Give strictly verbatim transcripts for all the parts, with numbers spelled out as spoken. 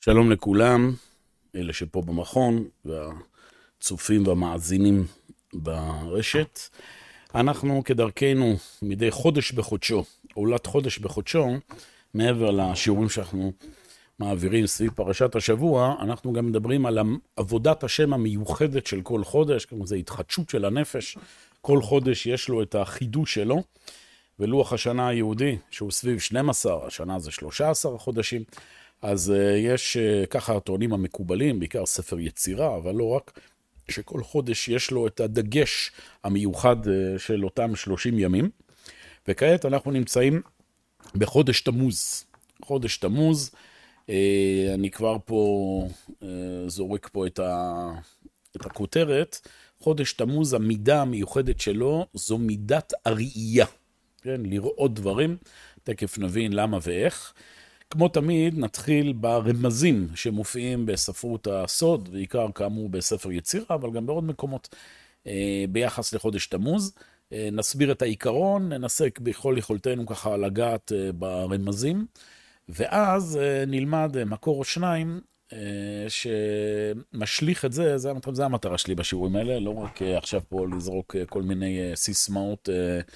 שלום לכולם, אלה שפה במכון והצופים והמאזינים ברשת. אנחנו כדרכנו מדי חודש בחודשו, עולת חודש בחודשו, מעבר לשיעורים שאנחנו מעבירים סביב פרשת השבוע, אנחנו גם מדברים על עבודת השם המיוחדת של כל חודש, כמו זה התחדשות של הנפש. כל חודש יש לו את החידוש שלו, ולוח השנה היהודי שהוא סביב שנים עשר, השנה זה שלושה עשר חודשים, אז uh, יש uh, ככה הטוענים המקובלים, בעיקר ספר יצירה, אבל לא רק, שכל חודש יש לו את הדגש המיוחד uh, של אותם שלושים ימים. וכעת אנחנו נמצאים בחודש תמוז. חודש תמוז, uh, אני כבר פה uh, זורק פה את, ה, את הכותרת. חודש תמוז, המידה המיוחדת שלו זו מידת הראייה. כן, לראות דברים, תכף נבין למה ואיך. כמו תמיד, נתחיל ברמזים שמופיעים בספרות הסוד, בעיקר כאמור בספר יצירה, אבל גם בעוד מקומות ביחס לחודש תמוז. נסביר את העיקרון, ננסה בכל יכולתנו ככה לגעת ברמזים, ואז נלמד מקור או שניים שמשליך את זה, זה, זה המטרה שלי בשיעורים האלה, לא רק עכשיו פה לזרוק כל מיני סיסמאות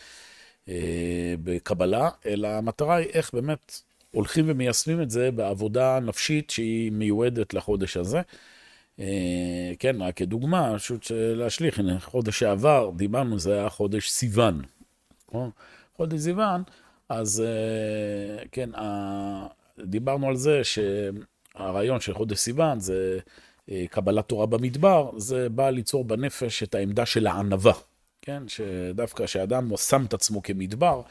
בקבלה, אלא המטרה היא איך באמת הולכים ומיישמים את זה בעבודה נפשית שהיא מיועדת לחודש הזה. כן, רק כדוגמה, פשוט להשליך, הנה, חודש שעבר, דיברנו, זה היה חודש סיוון. חודש סיוון, אז כן, דיברנו על זה שהרעיון של חודש סיוון זה קבלת תורה במדבר, זה בא ליצור בנפש את העמדה של הענווה. כן, שדווקא שאדם שם את עצמו כמדבר,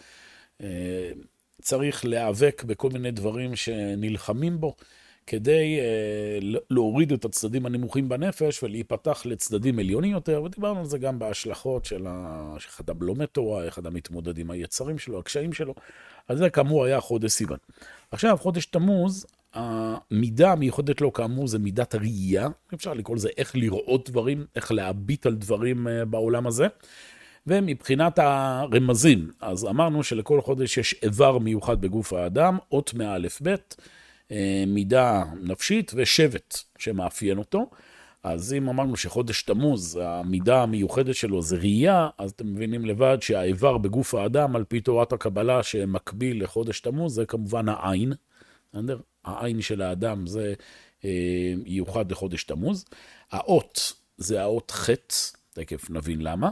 צריך להיאבק בכל מיני דברים שנלחמים בו, כדי להוריד את הצדדים הנמוכים בנפש ולהיפתח לצדדים עליונים יותר, ודיברנו על זה גם בהשלכות של איך אדם לומד תורה, איך אדם מתמודד עם היצרים שלו, הקשיים שלו. אז זה כאמור היה חודש סיוון. עכשיו, חודש תמוז, המידה המיוחדת לו כאמור זה מידת הראייה, אפשר לקרוא לזה איך לראות דברים, איך להביט על דברים בעולם הזה, ומבחינת הרמזים, אז אמרנו שלכל חודש יש איבר מיוחד בגוף האדם, אות מאלף בית, מידה נפשית ושבט שמאפיין אותו. אז אם אמרנו שחודש תמוז, המידה המיוחדת שלו זה ראייה, אז אתם מבינים לבד שהאיבר בגוף האדם, על פי תורת הקבלה שמקביל לחודש תמוז, זה כמובן העין. העין של האדם זה ייוחד לחודש תמוז. האות זה האות חטא, תכף נבין למה.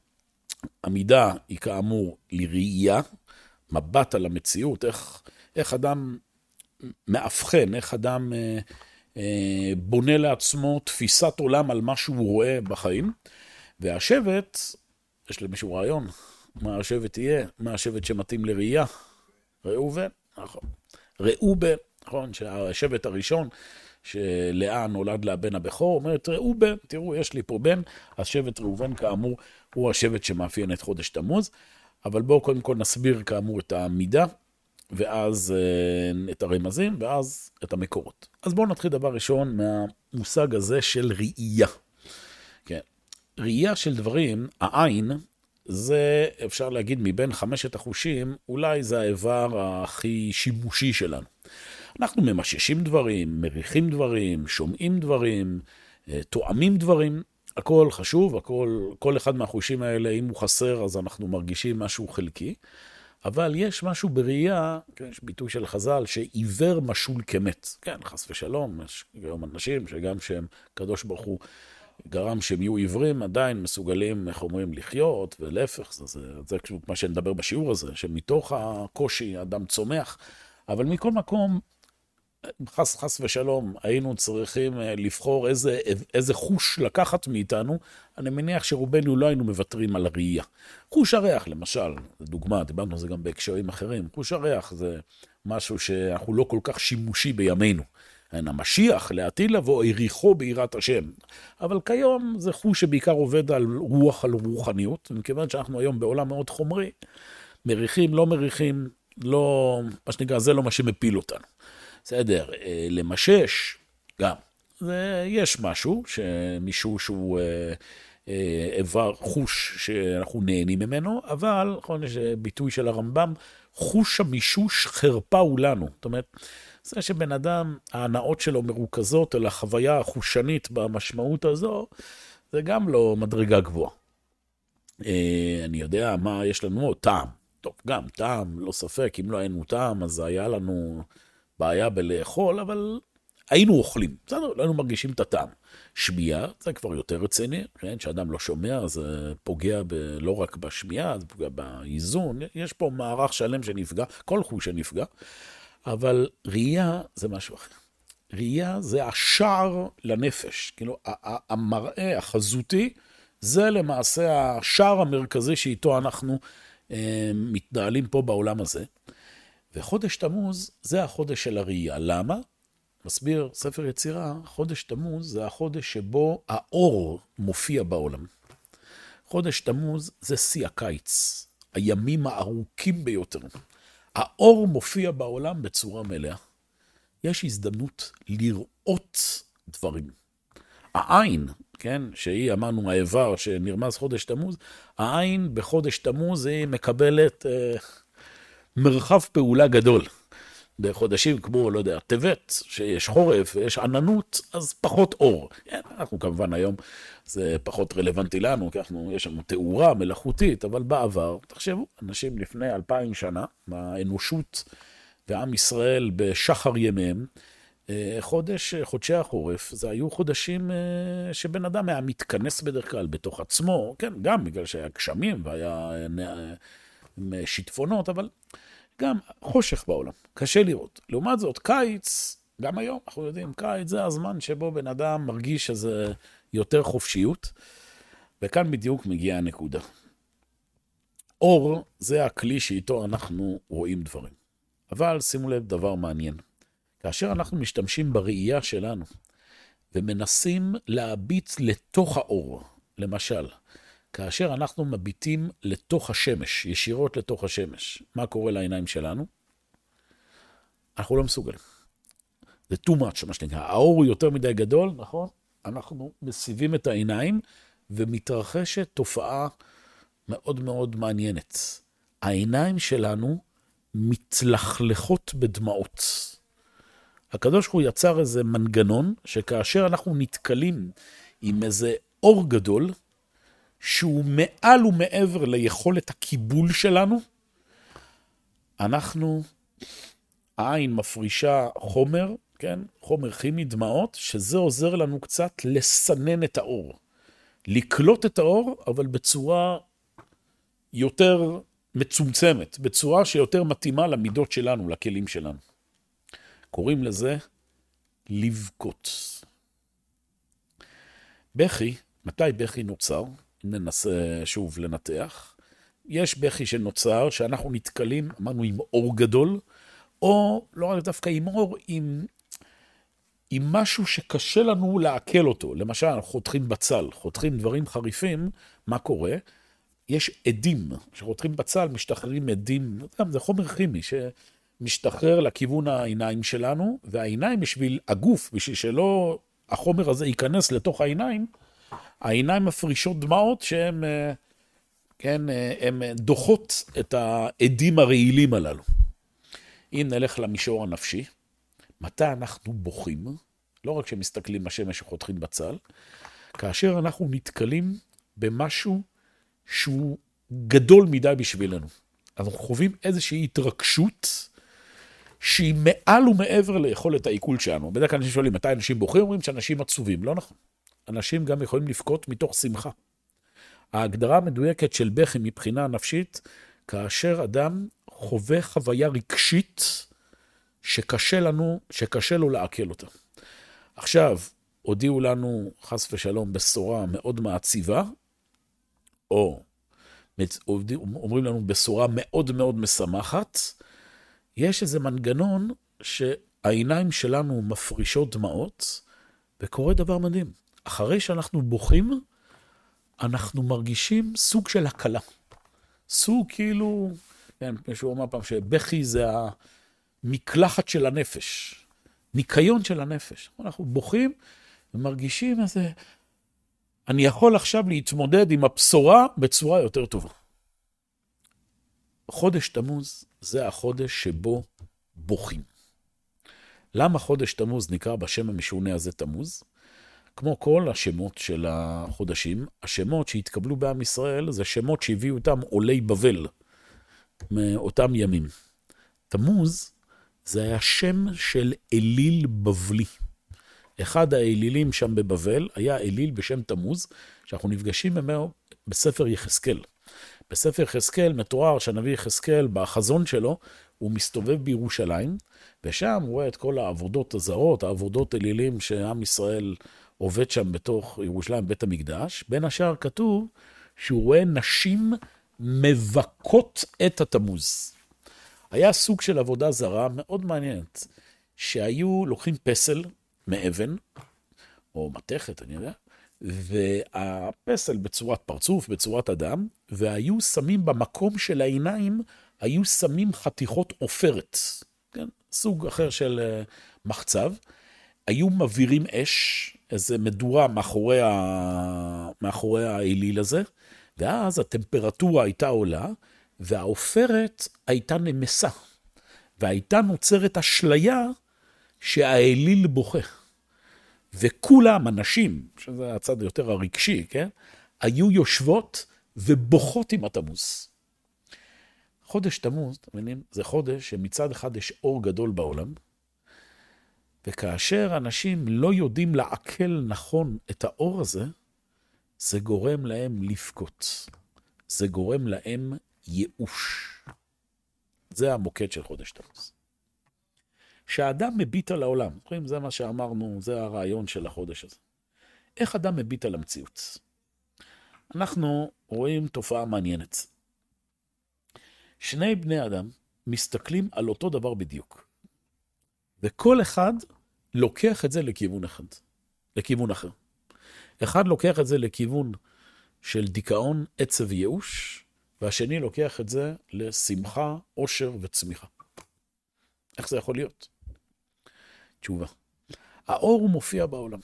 המידה היא כאמור לראייה, מבט על המציאות, איך, איך אדם מאבחן, איך אדם אה, אה, בונה לעצמו תפיסת עולם על מה שהוא רואה בחיים. והשבט, יש למישהו רעיון, מה השבט יהיה? מה השבט שמתאים לראייה? ראובן, נכון. ראובן, נכון, שהשבט הראשון, שלאה נולד לה בן הבכור, אומרת ראובן, תראו, יש לי פה בן, אז שבט ראובן כאמור הוא השבט שמאפיין את חודש תמוז, אבל בואו קודם כל נסביר כאמור את המידה, ואז את הרמזים, ואז את המקורות. אז בואו נתחיל דבר ראשון מהמושג הזה של ראייה. כן. ראייה של דברים, העין, זה אפשר להגיד מבין חמשת החושים, אולי זה האיבר הכי שימושי שלנו. אנחנו ממששים דברים, מריחים דברים, שומעים דברים, תואמים דברים, הכל חשוב, הכל, כל אחד מהחושים האלה, אם הוא חסר, אז אנחנו מרגישים משהו חלקי, אבל יש משהו בראייה, כן, יש ביטוי של חז"ל, שעיוור משול כמת. כן, חס ושלום, יש גם אנשים שגם שהם קדוש ברוך הוא גרם שהם יהיו עיוורים, עדיין מסוגלים, איך אומרים, לחיות, ולהפך, זה, זה, זה מה שנדבר בשיעור הזה, שמתוך הקושי האדם צומח, אבל מכל מקום, חס חס ושלום, היינו צריכים לבחור איזה, איזה חוש לקחת מאיתנו, אני מניח שרובנו לא היינו מוותרים על הראייה. חוש הריח, למשל, דוגמה, דיברנו על זה גם בהקשרים אחרים, חוש הריח זה משהו שאנחנו לא כל כך שימושי בימינו. המשיח לעתיד לבוא, עריכו ביראת השם. אבל כיום זה חוש שבעיקר עובד על רוח, על רוחניות, מכיוון שאנחנו היום בעולם מאוד חומרי, מריחים, לא מריחים, לא, מה שנקרא, זה לא מה שמפיל אותנו. בסדר, למשש, גם, זה, יש משהו, שמישהו שהוא איבר חוש שאנחנו נהנים ממנו, אבל, נכון, יש ביטוי של הרמב"ם, חוש המישוש חרפה הוא לנו. זאת אומרת, זה שבן אדם, ההנאות שלו מרוכזות על החוויה החושנית במשמעות הזו, זה גם לא מדרגה גבוהה. אני יודע מה יש לנו עוד, טעם. טוב, גם טעם, לא ספק, אם לא היינו טעם, אז היה לנו בעיה בלאכול, אבל היינו אוכלים, בסדר, לא היינו מרגישים את הטעם. שמיעה, זה כבר יותר רציני, כן? שאדם לא שומע, זה פוגע ב, לא רק בשמיעה, זה פוגע באיזון, יש פה מערך שלם שנפגע, כל חוש שנפגע, אבל ראייה זה משהו אחר. ראייה זה השער לנפש, כאילו, המראה החזותי, זה למעשה השער המרכזי שאיתו אנחנו אה, מתנהלים פה בעולם הזה. וחודש תמוז זה החודש של הראייה. למה? מסביר ספר יצירה, חודש תמוז זה החודש שבו האור מופיע בעולם. חודש תמוז זה שיא הקיץ, הימים הארוכים ביותר. האור מופיע בעולם בצורה מלאה. יש הזדמנות לראות דברים. העין, כן, שהיא אמרנו האיבר שנרמז חודש תמוז, העין בחודש תמוז היא מקבלת אה, מרחב פעולה גדול. בחודשים כמו, לא יודע, טבת, שיש חורף ויש עננות, אז פחות אור. כן, אנחנו כמובן היום, זה פחות רלוונטי לנו, כי אנחנו, יש לנו תאורה מלאכותית, אבל בעבר, תחשבו, אנשים לפני אלפיים שנה, האנושות ועם ישראל בשחר ימיהם, חודש, חודשי החורף, זה היו חודשים שבן אדם היה מתכנס בדרך כלל בתוך עצמו, כן, גם בגלל שהיה גשמים והיה שיטפונות, אבל גם חושך בעולם, קשה לראות. לעומת זאת, קיץ, גם היום, אנחנו יודעים, קיץ זה הזמן שבו בן אדם מרגיש שזה יותר חופשיות, וכאן בדיוק מגיעה הנקודה. אור זה הכלי שאיתו אנחנו רואים דברים. אבל שימו לב דבר מעניין. כאשר אנחנו משתמשים בראייה שלנו, ומנסים להביט לתוך האור, למשל, כאשר אנחנו מביטים לתוך השמש, ישירות לתוך השמש, מה קורה לעיניים שלנו? אנחנו לא מסוגלים. זה too much, מה שנקרא. האור הוא יותר מדי גדול, נכון? אנחנו מסיבים את העיניים, ומתרחשת תופעה מאוד מאוד מעניינת. העיניים שלנו מתלכלכות בדמעות. הקדוש הוא יצר איזה מנגנון, שכאשר אנחנו נתקלים עם איזה אור גדול, שהוא מעל ומעבר ליכולת הקיבול שלנו, אנחנו, העין מפרישה חומר, כן? חומר כימי, דמעות, שזה עוזר לנו קצת לסנן את האור. לקלוט את האור, אבל בצורה יותר מצומצמת, בצורה שיותר מתאימה למידות שלנו, לכלים שלנו. קוראים לזה לבכות. בכי, מתי בכי נוצר? ננסה שוב לנתח. יש בכי שנוצר שאנחנו נתקלים, אמרנו, עם אור גדול, או לא רק דווקא עם אור, עם, עם משהו שקשה לנו לעכל אותו. למשל, חותכים בצל, חותכים דברים חריפים, מה קורה? יש עדים, שחותכים בצל, משתחררים עדים, זה חומר כימי שמשתחרר לכיוון העיניים שלנו, והעיניים בשביל הגוף, בשביל שלא החומר הזה ייכנס לתוך העיניים, העיניים מפרישות דמעות שהן, כן, הן דוחות את העדים הרעילים הללו. אם נלך למישור הנפשי, מתי אנחנו בוכים, לא רק שמסתכלים בשמש שחותכים בצל, כאשר אנחנו נתקלים במשהו שהוא גדול מדי בשבילנו. אנחנו חווים איזושהי התרגשות שהיא מעל ומעבר ליכולת העיכול שלנו. בדרך כלל אנשים שואלים, מתי אנשים בוכים? אומרים שאנשים עצובים. לא נכון. אנשים גם יכולים לבכות מתוך שמחה. ההגדרה המדויקת של בכי מבחינה נפשית, כאשר אדם חווה חוויה רגשית שקשה לנו, שקשה לו לעכל אותה. עכשיו, הודיעו לנו חס ושלום בשורה מאוד מעציבה, או אומרים לנו בשורה מאוד מאוד משמחת, יש איזה מנגנון שהעיניים שלנו מפרישות דמעות, וקורה דבר מדהים. אחרי שאנחנו בוכים, אנחנו מרגישים סוג של הקלה. סוג כאילו, כן, מישהו אומר פעם שבכי זה המקלחת של הנפש, ניקיון של הנפש. אנחנו בוכים ומרגישים איזה, אני יכול עכשיו להתמודד עם הבשורה בצורה יותר טובה. חודש תמוז זה החודש שבו בוכים. למה חודש תמוז נקרא בשם המשונה הזה תמוז? כמו כל השמות של החודשים, השמות שהתקבלו בעם ישראל זה שמות שהביאו אותם עולי בבל מאותם ימים. תמוז זה היה שם של אליל בבלי. אחד האלילים שם בבבל היה אליל בשם תמוז, שאנחנו נפגשים ממנו בספר יחזקאל. בספר יחזקאל מתואר שהנביא יחזקאל בחזון שלו, הוא מסתובב בירושלים, ושם הוא רואה את כל העבודות הזרות, העבודות אלילים שעם ישראל עובד שם בתוך ירושלים, בית המקדש. בין השאר כתוב שהוא רואה נשים מבקות את התמוז. היה סוג של עבודה זרה מאוד מעניינת, שהיו לוקחים פסל מאבן, או מתכת, אני יודע, והפסל בצורת פרצוף, בצורת אדם, והיו שמים במקום של העיניים, היו שמים חתיכות עופרת, כן? סוג אחר של מחצב, היו מבירים אש, איזה מדורה מאחורי, ה... מאחורי האליל הזה, ואז הטמפרטורה הייתה עולה, והעופרת הייתה נמסה, והייתה נוצרת אשליה שהאליל בוכה. וכולם, אנשים, שזה הצד יותר הרגשי, כן? היו יושבות ובוכות עם התמוז. חודש תמוז, אתם מבינים, זה חודש שמצד אחד יש אור גדול בעולם, וכאשר אנשים לא יודעים לעכל נכון את האור הזה, זה גורם להם לבכות. זה גורם להם ייאוש. זה המוקד של חודש תמוז. שהאדם מביט על העולם, זה מה שאמרנו, זה הרעיון של החודש הזה. איך אדם מביט על המציאות? אנחנו רואים תופעה מעניינת. שני בני אדם מסתכלים על אותו דבר בדיוק. וכל אחד לוקח את זה לכיוון אחד, לכיוון אחר. אחד לוקח את זה לכיוון של דיכאון, עצב וייאוש, והשני לוקח את זה לשמחה, עושר וצמיחה. איך זה יכול להיות? תשובה. האור הוא מופיע בעולם.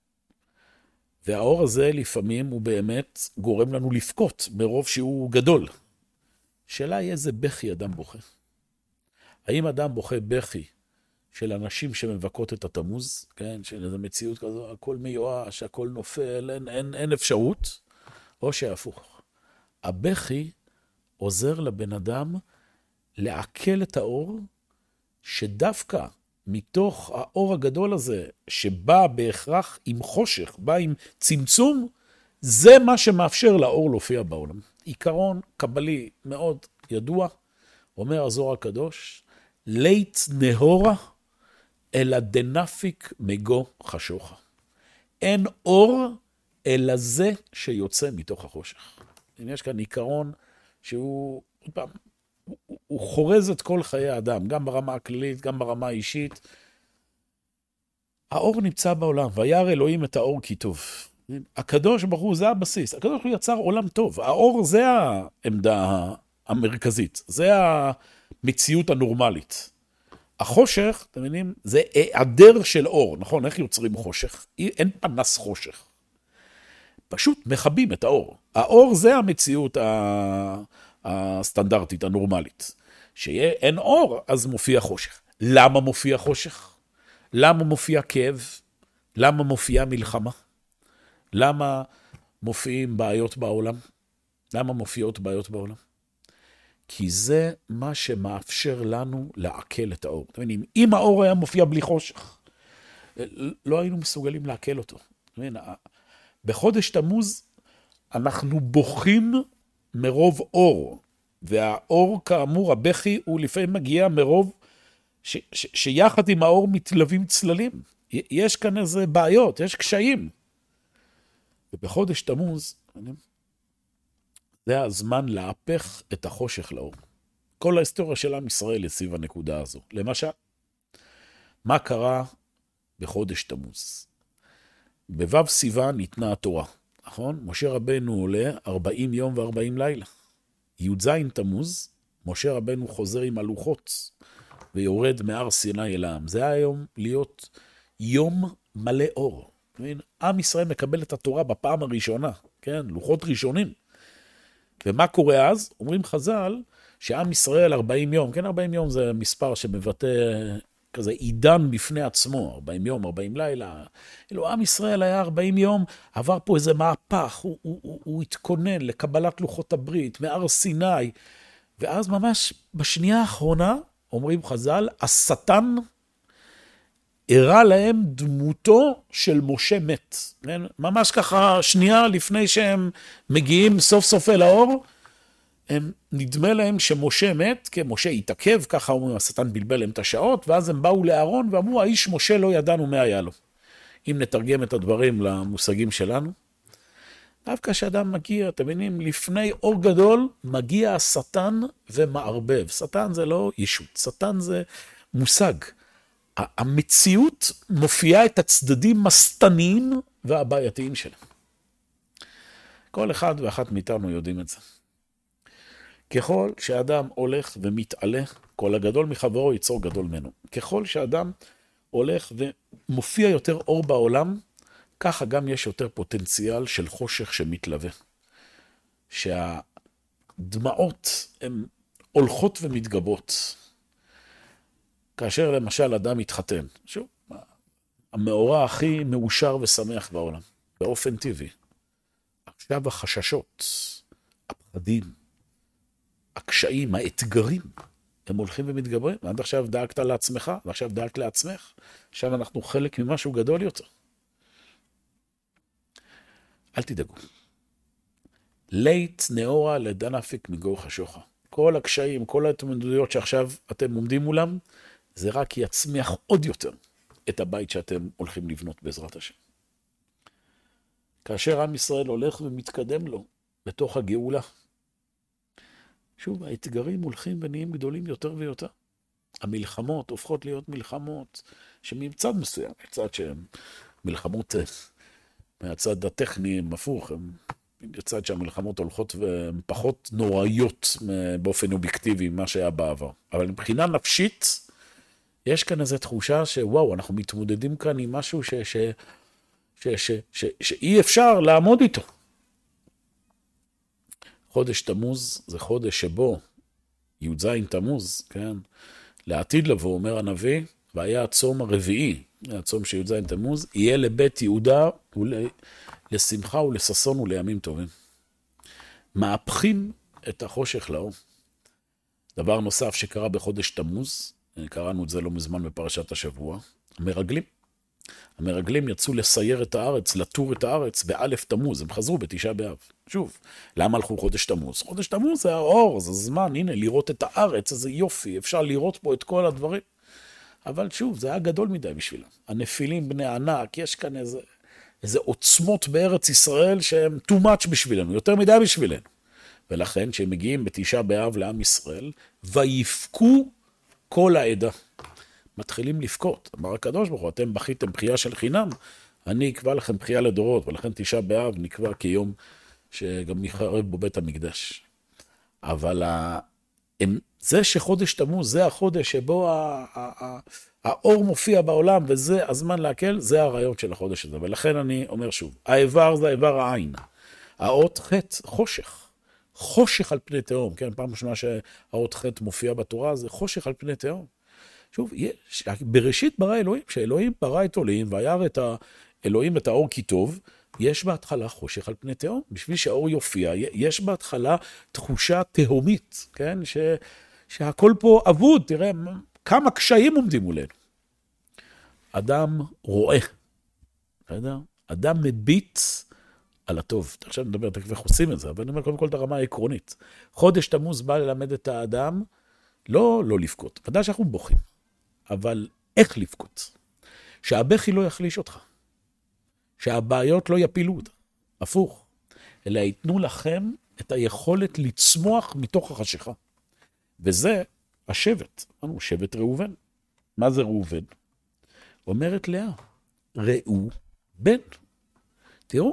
והאור הזה לפעמים הוא באמת גורם לנו לבכות מרוב שהוא גדול. שאלה היא איזה בכי אדם בוכה. האם אדם בוכה בכי של אנשים שמבכות את התמוז, כן, של איזו מציאות כזו, הכל מיואש, הכל נופל, אין, אין, אין אפשרות, או שהפוך. הבכי עוזר לבן אדם לעכל את האור, שדווקא מתוך האור הגדול הזה, שבא בהכרח עם חושך, בא עם צמצום, זה מה שמאפשר לאור להופיע בעולם. עיקרון קבלי מאוד ידוע, אומר הזוהר הקדוש, לית נהורה, אלא דנפיק מגו חשוכה. אין אור, אלא זה שיוצא מתוך החושך. אם יש כאן עיקרון שהוא, עוד פעם, הוא, הוא חורז את כל חיי האדם, גם ברמה הכללית, גם ברמה האישית. האור נמצא בעולם, וירא אלוהים את האור כי טוב. הקדוש ברוך הוא, זה הבסיס. הקדוש ברוך הוא יצר עולם טוב. האור זה העמדה המרכזית. זה המציאות הנורמלית. החושך, אתם מבינים, זה היעדר של אור, נכון? איך יוצרים חושך? אין פנס חושך. פשוט מכבים את האור. האור זה המציאות הסטנדרטית, הנורמלית. שאין אור, אז מופיע חושך. למה מופיע חושך? למה מופיע כאב? למה מופיעה מלחמה? למה מופיעים בעיות בעולם? למה מופיעות בעיות בעולם? כי זה מה שמאפשר לנו לעכל את האור. אתם מבינים, אם האור היה מופיע בלי חושך, לא היינו מסוגלים לעכל אותו. אתם מבינים, בחודש תמוז אנחנו בוכים מרוב אור, והאור כאמור, הבכי, הוא לפעמים מגיע מרוב ש, ש, שיחד עם האור מתלווים צללים. יש כאן איזה בעיות, יש קשיים. ובחודש תמוז, זה הזמן להפך את החושך לאור. כל ההיסטוריה של עם ישראל יציב הנקודה הזו. למשל, מה קרה בחודש תמוז? בבב סיוון ניתנה התורה, נכון? משה רבנו עולה ארבעים יום ו-ארבעים לילה. י"ז תמוז, משה רבנו חוזר עם הלוחות, ויורד מהר סיני אל העם. זה היה היום להיות יום מלא אור. עם ישראל מקבל את התורה בפעם הראשונה, כן? לוחות ראשונים. ומה קורה אז? אומרים חז"ל, שעם ישראל ארבעים יום, כן, ארבעים יום זה מספר שמבטא כזה עידן בפני עצמו, ארבעים יום, ארבעים לילה. אלו, עם ישראל היה ארבעים יום, עבר פה איזה מהפך, הוא, הוא, הוא, הוא התכונן לקבלת לוחות הברית, מהר סיני, ואז ממש בשנייה האחרונה, אומרים חז"ל, השטן הראה להם דמותו של משה מת. כן? ממש ככה שנייה לפני שהם מגיעים סוף סוף אל האור, הם נדמה להם שמשה מת, כי משה התעכב, ככה אומרים, השטן בלבל להם את השעות, ואז הם באו לאהרון ואמרו, האיש משה לא ידענו מה היה לו. אם נתרגם את הדברים למושגים שלנו, דווקא שאדם מגיע, אתם מבינים, לפני אור גדול, מגיע השטן ומערבב. שטן זה לא ישות, שטן זה מושג. המציאות מופיעה את הצדדים השטניים והבעייתיים שלה. כל אחד ואחת מאיתנו יודעים את זה. ככל שאדם הולך ומתעלה, כל הגדול מחברו יצור גדול ממנו. ככל שאדם הולך ומופיע יותר אור בעולם, ככה גם יש יותר פוטנציאל של חושך שמתלווה. שהדמעות הן הולכות ומתגבות. כאשר למשל אדם מתחתן, שוב, המאורע הכי מאושר ושמח בעולם, באופן טבעי. עכשיו החששות, הפחדים, הקשיים, האתגרים, הם הולכים ומתגברים. עד עכשיו דאגת לעצמך, ועכשיו דאגת לעצמך. עכשיו אנחנו חלק ממשהו גדול יותר. אל תדאגו. לית נאורה לדן אפיק מגור חשוכה. כל הקשיים, כל ההתמודדויות שעכשיו אתם עומדים מולם, זה רק יצמיח עוד יותר את הבית שאתם הולכים לבנות בעזרת השם. כאשר עם ישראל הולך ומתקדם לו בתוך הגאולה, שוב, האתגרים הולכים ונהיים גדולים יותר ויותר. המלחמות הופכות להיות מלחמות שממצד מסוים, מצד שהן מלחמות מהצד הטכני הפוך, מצד שהמלחמות הולכות והן פחות נוראיות באופן אובייקטיבי ממה שהיה בעבר. אבל מבחינה נפשית, יש כאן איזו תחושה שוואו, אנחנו מתמודדים כאן עם משהו ש, ש, ש, ש, ש, שאי אפשר לעמוד איתו. חודש תמוז זה חודש שבו, י"ז תמוז, כן? לעתיד לבוא, אומר הנביא, והיה הצום הרביעי, הצום של י"ז תמוז, יהיה לבית יהודה לשמחה ולששון ולימים טובים. מהפכים את החושך לאור. דבר נוסף שקרה בחודש תמוז, קראנו את זה לא מזמן בפרשת השבוע, המרגלים. המרגלים יצאו לסייר את הארץ, לטור את הארץ באלף תמוז, הם חזרו בתשעה באב. שוב, למה הלכו חודש תמוז? חודש תמוז זה האור, זה זמן, הנה, לראות את הארץ, איזה יופי, אפשר לראות פה את כל הדברים. אבל שוב, זה היה גדול מדי בשבילם. הנפילים בני ענק, יש כאן איזה, איזה עוצמות בארץ ישראל שהם too much בשבילנו, יותר מדי בשבילנו. ולכן, כשהם מגיעים בתשעה באב לעם ישראל, ויפקו כל העדה. מתחילים לבכות. אמר הקדוש ברוך הוא, אתם בכיתם בחייה של חינם, אני אקבע לכם בחייה לדורות, ולכן תשעה באב נקבע כיום שגם יחרב בו בית המקדש. אבל זה שחודש תמוז, זה החודש שבו האור מופיע בעולם, וזה הזמן להקל, זה הרעיון של החודש הזה. ולכן אני אומר שוב, האיבר זה האיבר העין. האות חטא, חושך. חושך על פני תהום, כן? פעם ראשונה שהאות חטא מופיע בתורה, זה חושך על פני תהום. שוב, יש, בראשית ברא אלוהים, שאלוהים ברא את אלוהים, וירא את אלוהים את האור כי טוב, יש בהתחלה חושך על פני תהום. בשביל שהאור יופיע, יש בהתחלה תחושה תהומית, כן? ש, שהכל פה אבוד, תראה, כמה קשיים עומדים מולנו. אדם רואה, בסדר? אדם מביט על הטוב. עכשיו נדבר תכף איך עושים את זה, אבל אני אומר קודם כל את הרמה העקרונית. חודש תמוז בא ללמד את האדם, לא לא לבכות. ודאי שאנחנו בוכים, אבל איך לבכות? שהבכי לא יחליש אותך. שהבעיות לא יפילו אותה. הפוך. אלא ייתנו לכם את היכולת לצמוח מתוך החשיכה. וזה השבט. אמרנו, שבט ראובן. מה זה ראובן? אומרת לאה, ראו בן. תראו,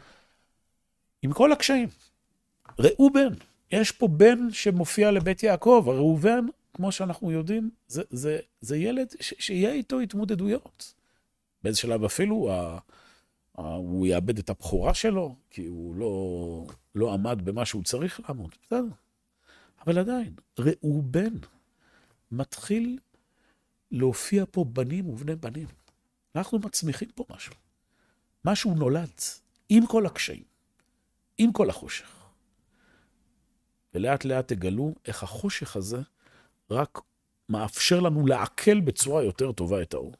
עם כל הקשיים, ראו בן. יש פה בן שמופיע לבית יעקב, הראובן, כמו שאנחנו יודעים, זה, זה, זה ילד ש, שיהיה איתו התמודדויות. באיזה שלב אפילו, ה, ה, הוא יאבד את הבחורה שלו, כי הוא לא, לא עמד במה שהוא צריך לעמוד. בסדר. אבל עדיין, ראו בן מתחיל להופיע פה בנים ובני בנים. אנחנו מצמיחים פה משהו. משהו נולד, עם כל הקשיים, עם כל החושך. ולאט לאט תגלו איך החושך הזה רק מאפשר לנו לעכל בצורה יותר טובה את האור.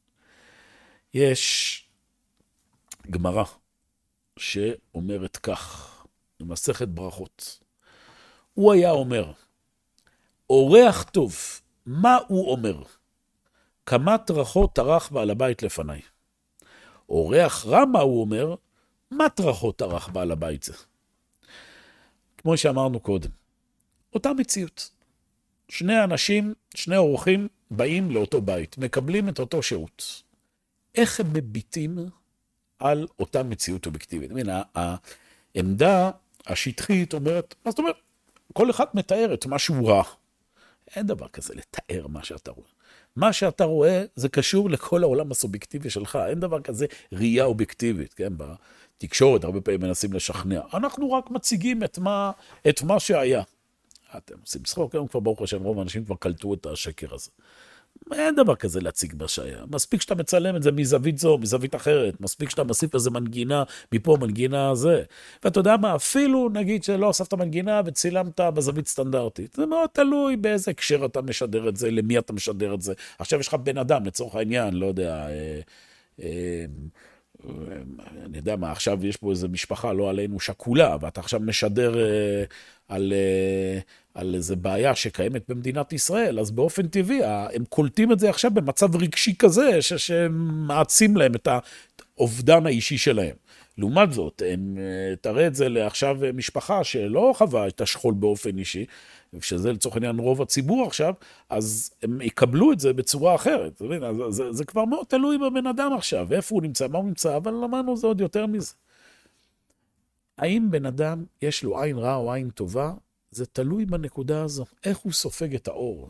יש גמרא שאומרת כך, במסכת ברכות. הוא היה אומר, אורח טוב, מה הוא אומר? כמה טרחות טרח בעל הבית לפניי. אורח רע, מה הוא אומר? מה טרחות טרח בעל הבית זה? כמו שאמרנו קודם, אותה מציאות. שני אנשים, שני אורחים, באים לאותו בית, מקבלים את אותו שירות. איך הם מביטים על אותה מציאות אובייקטיבית? מבינה, העמדה השטחית אומרת, מה זאת אומרת? כל אחד מתאר את מה שהוא רע. אין דבר כזה לתאר מה שאתה רואה. מה שאתה רואה זה קשור לכל העולם הסובייקטיבי שלך. אין דבר כזה ראייה אובייקטיבית, כן? בתקשורת הרבה פעמים מנסים לשכנע. אנחנו רק מציגים את מה, את מה שהיה. אתם עושים צחוק, היום כבר ברוך השם, רוב האנשים כבר קלטו את השקר הזה. אין דבר כזה להציג מה שהיה. מספיק שאתה מצלם את זה מזווית זו, מזווית אחרת. מספיק שאתה מוסיף איזה מנגינה, מפה מנגינה זה. ואתה יודע מה, אפילו נגיד שלא הוספת מנגינה וצילמת בזווית סטנדרטית. זה מאוד תלוי באיזה הקשר אתה משדר את זה, למי אתה משדר את זה. עכשיו יש לך בן אדם, לצורך העניין, לא יודע... אה, אה, אני יודע מה, עכשיו יש פה איזו משפחה, לא עלינו שקולה, ואתה עכשיו משדר אה, על, אה, על איזו בעיה שקיימת במדינת ישראל, אז באופן טבעי, הם קולטים את זה עכשיו במצב רגשי כזה, ש- שמעצים להם את האובדן האישי שלהם. לעומת זאת, הם, תראה את זה לעכשיו משפחה שלא חווה את השכול באופן אישי, שזה לצורך העניין רוב הציבור עכשיו, אז הם יקבלו את זה בצורה אחרת. זה, זה, זה כבר מאוד תלוי בבן אדם עכשיו, איפה הוא נמצא, מה הוא נמצא, אבל למדנו זה עוד יותר מזה. האם בן אדם יש לו עין רע או עין טובה, זה תלוי בנקודה הזו, איך הוא סופג את האור.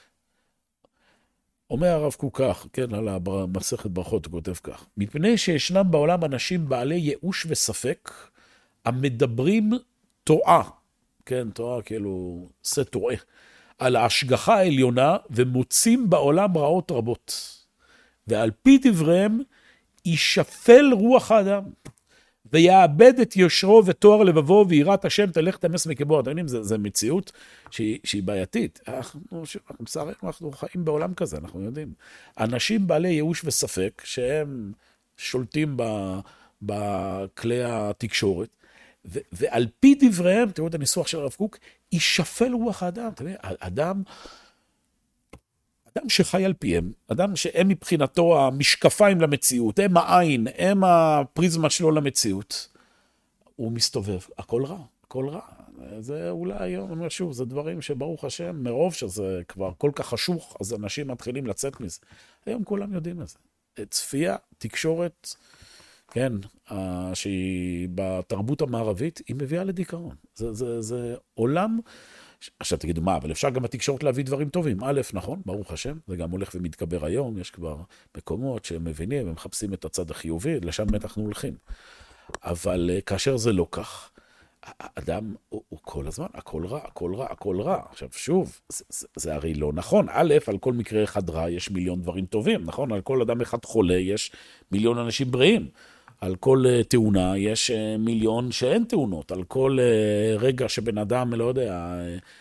אומר הרב קוק כך, כן, על המסכת ברכות, הוא כותב כך, מפני שישנם בעולם אנשים בעלי ייאוש וספק, המדברים טועה, כן, טועה כאילו, זה טועה, על ההשגחה העליונה, ומוצאים בעולם רעות רבות. ועל פי דבריהם, ישפל רוח האדם, ויאבד את יושרו ותואר לבבו, ויראת השם תלך תמס מקבו. אתם יודעים, זו מציאות שהיא, שהיא בעייתית. אנחנו, אנחנו, אנחנו חיים בעולם כזה, אנחנו יודעים. אנשים בעלי ייאוש וספק, שהם שולטים בכלי התקשורת, ו, ועל פי דבריהם, תראו את הניסוח של הרב קוק, ישפל רוח האדם. אתם יודעים, אדם... אדם שחי על פיהם, אדם שהם מבחינתו המשקפיים למציאות, הם העין, הם הפריזמה שלו למציאות, הוא מסתובב, הכל רע, הכל רע. זה אולי היום, אני אומר שוב, זה דברים שברוך השם, מרוב שזה כבר כל כך חשוך, אז אנשים מתחילים לצאת מזה. היום כולם יודעים את זה. צפייה, תקשורת, כן, שהיא בתרבות המערבית, היא מביאה לדיכאון. זה, זה, זה עולם... עכשיו תגידו מה, אבל אפשר גם בתקשורת להביא דברים טובים. א', נכון, ברוך השם, זה גם הולך ומתגבר היום, יש כבר מקומות שהם מבינים, הם מחפשים את הצד החיובי, לשם באמת אנחנו הולכים. אבל כאשר זה לא כך, האדם הוא, הוא כל הזמן, הכל רע, הכל רע, הכל רע. עכשיו שוב, זה, זה, זה הרי לא נכון. א', על כל מקרה אחד רע יש מיליון דברים טובים, נכון? על כל אדם אחד חולה יש מיליון אנשים בריאים. על כל תאונה יש מיליון שאין תאונות, על כל רגע שבן אדם, לא יודע,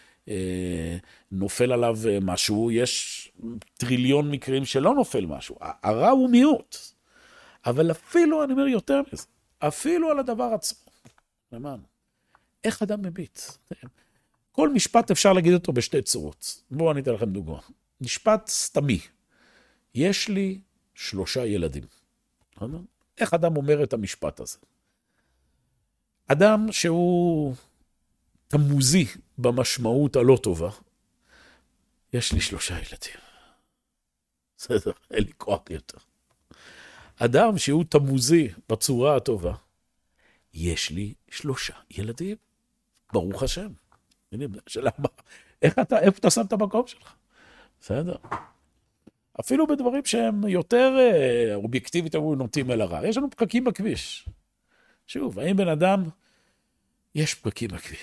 נופל עליו משהו, יש טריליון מקרים שלא נופל משהו. הרע הוא מיעוט. אבל אפילו, אני אומר יותר מזה, אפילו על הדבר עצמו. למען, איך אדם מביט? כל משפט אפשר להגיד אותו בשתי צורות. בואו אני אתן לכם דוגמה. משפט סתמי. יש לי שלושה ילדים. נכון? איך אדם אומר את המשפט הזה? אדם שהוא תמוזי במשמעות הלא טובה, יש לי שלושה ילדים. בסדר, אין לי כוח יותר. אדם שהוא תמוזי בצורה הטובה, יש לי שלושה ילדים. ברוך השם. שאלה, איך אתה, איפה אתה שם את המקום שלך? בסדר. אפילו בדברים שהם יותר אובייקטיבית, הם נוטים אל הרע. יש לנו פקקים בכביש. שוב, האם בן אדם, יש פקקים בכביש.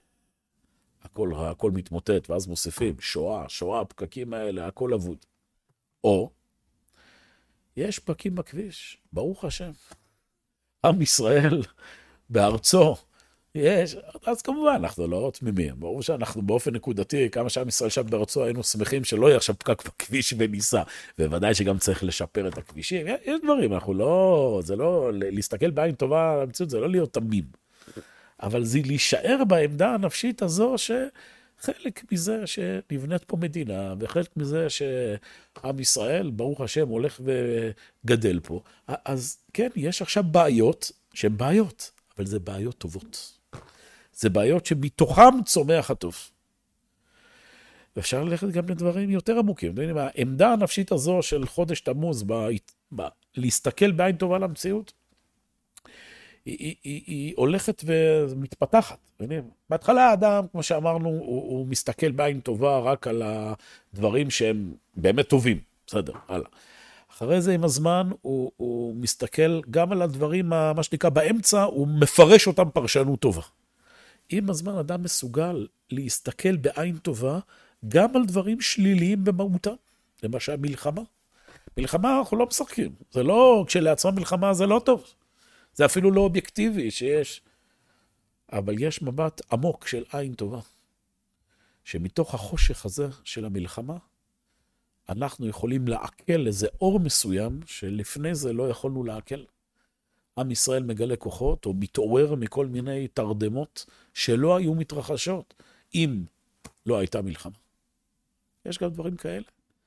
הכל רע, הכל מתמוטט, ואז מוסיפים, שואה, שואה, הפקקים האלה, הכל אבוד. או, יש פקקים בכביש, ברוך השם. עם ישראל בארצו, יש, אז כמובן, אנחנו לא תמימים. ברור שאנחנו באופן נקודתי, כמה שעם ישראל שם בארצו, היינו שמחים שלא יהיה עכשיו פקק בכביש וניסע. ובוודאי שגם צריך לשפר את הכבישים. יש דברים, אנחנו לא, זה לא, להסתכל בעין טובה על המציאות, זה לא להיות תמים. אבל זה להישאר בעמדה הנפשית הזו, שחלק מזה שנבנית פה מדינה, וחלק מזה שעם ישראל, ברוך השם, הולך וגדל פה. אז כן, יש עכשיו בעיות שהן בעיות, אבל זה בעיות טובות. זה בעיות שמתוכם צומח הטוב. ואפשר ללכת גם לדברים יותר עמוקים. העמדה הנפשית הזו של חודש תמוז, ב... ב... להסתכל בעין טובה על המציאות, היא, היא, היא, היא הולכת ומתפתחת. בהתחלה האדם, כמו שאמרנו, הוא, הוא מסתכל בעין טובה רק על הדברים שהם באמת טובים. בסדר, הלאה. אחרי זה עם הזמן הוא, הוא מסתכל גם על הדברים, מה שנקרא באמצע, הוא מפרש אותם פרשנות טובה. עם הזמן אדם מסוגל להסתכל בעין טובה, גם על דברים שליליים במהותם. למשל מלחמה. מלחמה אנחנו לא משחקים. זה לא, כשלעצמה מלחמה זה לא טוב. זה אפילו לא אובייקטיבי שיש. אבל יש מבט עמוק של עין טובה. שמתוך החושך הזה של המלחמה, אנחנו יכולים לעכל איזה אור מסוים, שלפני זה לא יכולנו לעכל. עם ישראל מגלה כוחות, או מתעורר מכל מיני תרדמות, שלא היו מתרחשות, אם לא הייתה מלחמה. יש גם דברים כאלה.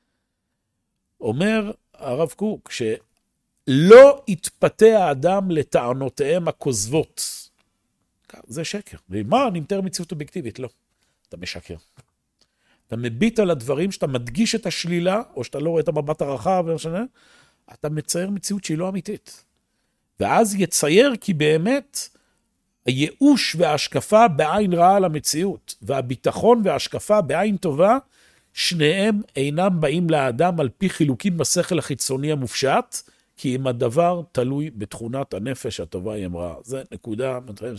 אומר הרב קוק, שלא יתפתה האדם לטענותיהם הכוזבות. זה שקר. ומה, אני מתאר מציאות אובייקטיבית? לא. אתה משקר. אתה מביט על הדברים שאתה מדגיש את השלילה, או שאתה לא רואה את המבט הרחב, אתה מצייר מציאות שהיא לא אמיתית. ואז יצייר כי באמת הייאוש וההשקפה בעין רעה על המציאות, והביטחון וההשקפה בעין טובה, שניהם אינם באים לאדם על פי חילוקים בשכל החיצוני המופשט, כי אם הדבר תלוי בתכונת הנפש הטובה היא אמרה. זה נקודה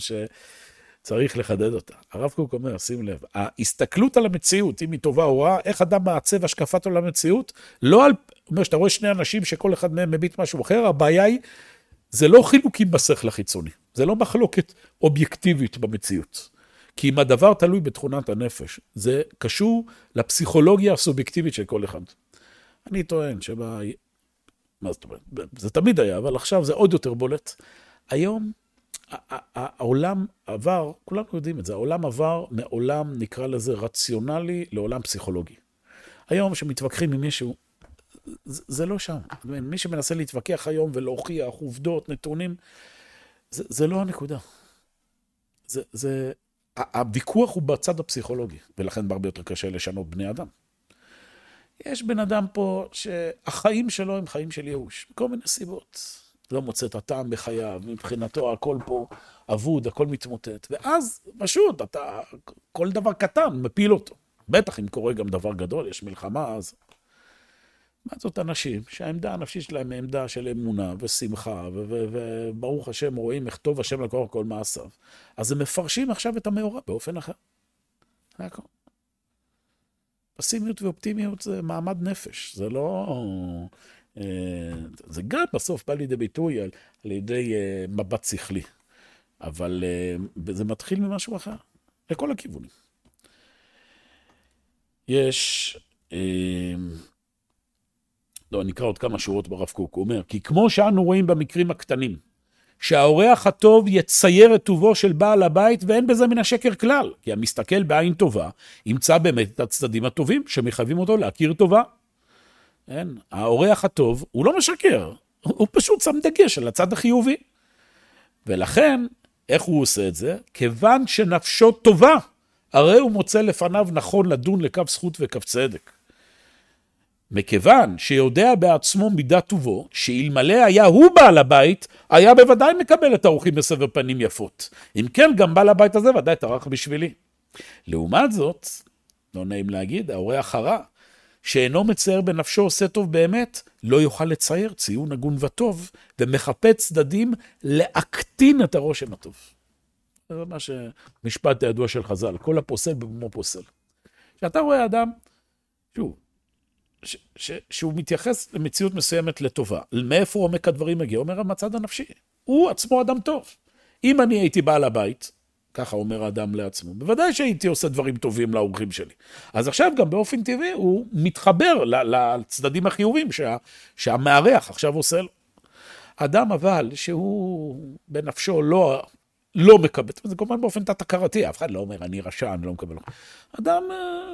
שצריך לחדד אותה. הרב קוק אומר, שים לב, ההסתכלות על המציאות, אם היא טובה או רעה, איך אדם מעצב השקפת על המציאות, לא על, אומר שאתה רואה שני אנשים שכל אחד מהם מביט משהו אחר, הבעיה היא, זה לא חילוקים בשכל החיצוני, זה לא מחלוקת אובייקטיבית במציאות. כי אם הדבר תלוי בתכונת הנפש, זה קשור לפסיכולוגיה הסובייקטיבית של כל אחד. אני טוען שבה, מה זאת אומרת? זה תמיד היה, אבל עכשיו זה עוד יותר בולט. היום העולם עבר, כולנו יודעים את זה, העולם עבר מעולם, נקרא לזה רציונלי, לעולם פסיכולוגי. היום שמתווכחים עם מישהו, זה לא שם. מי שמנסה להתווכח היום ולהוכיח עובדות, נתונים, זה, זה לא הנקודה. זה, זה, הוויכוח הוא בצד הפסיכולוגי, ולכן בהרבה יותר קשה לשנות בני אדם. יש בן אדם פה שהחיים שלו הם חיים של ייאוש, מכל מיני סיבות. לא מוצא את הטעם בחייו, מבחינתו הכל פה אבוד, הכל מתמוטט. ואז פשוט, אתה, כל דבר קטן מפיל אותו. בטח אם קורה גם דבר גדול, יש מלחמה, אז... מה זאת אנשים שהעמדה הנפשית שלהם היא עמדה של אמונה ושמחה, וברוך השם רואים איך טוב השם לקרוא כל מעשיו. אז הם מפרשים עכשיו את המאורע באופן אחר. זה הכל. פסימיות ואופטימיות זה מעמד נפש, זה לא... זה גם בסוף בא לידי ביטוי על, על ידי מבט שכלי, אבל זה מתחיל ממשהו אחר, לכל הכיוונים. יש... לא, אני אקרא עוד כמה שורות ברב קוק, הוא אומר, כי כמו שאנו רואים במקרים הקטנים, שהאורח הטוב יצייר את טובו של בעל הבית, ואין בזה מן השקר כלל, כי המסתכל בעין טובה, ימצא באמת את הצדדים הטובים, שמחייבים אותו להכיר טובה. אין, האורח הטוב, הוא לא משקר, הוא פשוט שם דגש על הצד החיובי. ולכן, איך הוא עושה את זה? כיוון שנפשו טובה, הרי הוא מוצא לפניו נכון לדון לקו זכות וקו צדק. מכיוון שיודע בעצמו מידת טובו, שאלמלא היה הוא בעל הבית, היה בוודאי מקבל את האורחים בסבר פנים יפות. אם כן, גם בעל הבית הזה ודאי טרח בשבילי. לעומת זאת, לא נעים להגיד, האורח הרע, שאינו מצייר בנפשו עושה טוב באמת, לא יוכל לצייר ציון הגון וטוב, ומחפץ צדדים להקטין את הרושם הטוב. זה מה שמשפט הידוע של חז"ל, כל הפוסל במומו פוסל. כשאתה רואה אדם, שוב, ש, ש, שהוא מתייחס למציאות מסוימת לטובה. מאיפה עומק הדברים מגיע? אומר המצד הנפשי. הוא עצמו אדם טוב. אם אני הייתי בעל הבית, ככה אומר האדם לעצמו, בוודאי שהייתי עושה דברים טובים לאורחים שלי. אז עכשיו גם באופן טבעי הוא מתחבר לצדדים החיובים שה, שהמארח עכשיו עושה לו. אדם אבל שהוא בנפשו לא, לא מקבל, זה כמובן באופן תת-הכרתי, אף אחד לא אומר אני רשע, אני לא מקבל. אדם,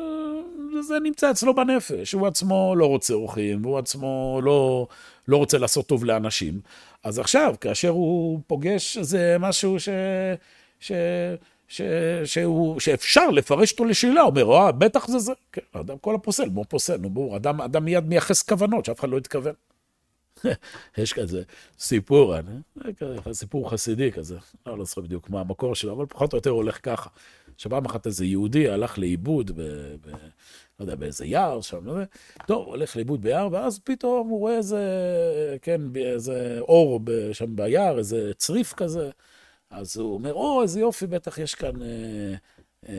זה נמצא אצלו בנפש, הוא עצמו לא רוצה אורחים, הוא עצמו לא, לא רוצה לעשות טוב לאנשים. אז עכשיו, כאשר הוא פוגש, זה משהו ש... ש... ש... שהוא... שאפשר לפרש אותו לשאלה, הוא אומר, אה, בטח זה זה. כן, אדם כל הפוסל, בוא פוסל, נו בואו, אדם, אדם מיד מייחס כוונות, שאף אחד לא יתכוון. יש כזה סיפור, סיפור חסידי כזה, לא לא זוכר בדיוק מה המקור שלו, אבל פחות או יותר הולך ככה. שפעם אחת איזה יהודי הלך לאיבוד, ב, ב, לא יודע, באיזה יער שם, לא יודע, טוב, הולך לאיבוד ביער, ואז פתאום הוא רואה איזה, כן, איזה אור שם ביער, איזה צריף כזה, אז הוא אומר, או, איזה יופי, בטח יש כאן... אה, אה,